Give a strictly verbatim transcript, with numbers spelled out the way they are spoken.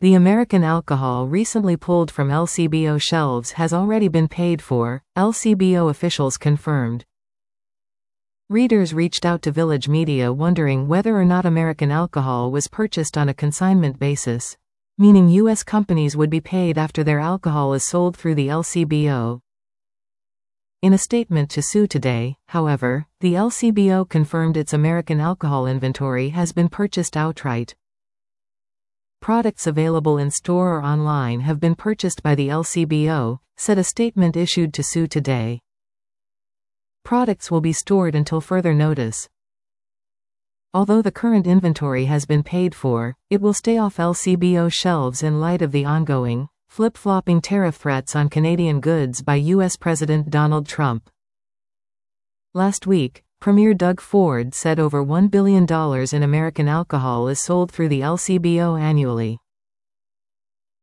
The American alcohol recently pulled from L C B O shelves has already been paid for, L C B O officials confirmed. Readers reached out to Village Media wondering whether or not American alcohol was purchased on a consignment basis, meaning U S companies would be paid after their alcohol is sold through the L C B O. In a statement to Sue Today, however, the L C B O confirmed its American alcohol inventory has been purchased outright. Products available in store or online have been purchased by the L C B O, said a statement issued to Sue Today. Products will be stored until further notice. Although the current inventory has been paid for, it will stay off L C B O shelves in light of the ongoing, flip-flopping tariff threats on Canadian goods by U S President Donald Trump. Last week, Premier Doug Ford said over one billion dollars in American alcohol is sold through the L C B O annually.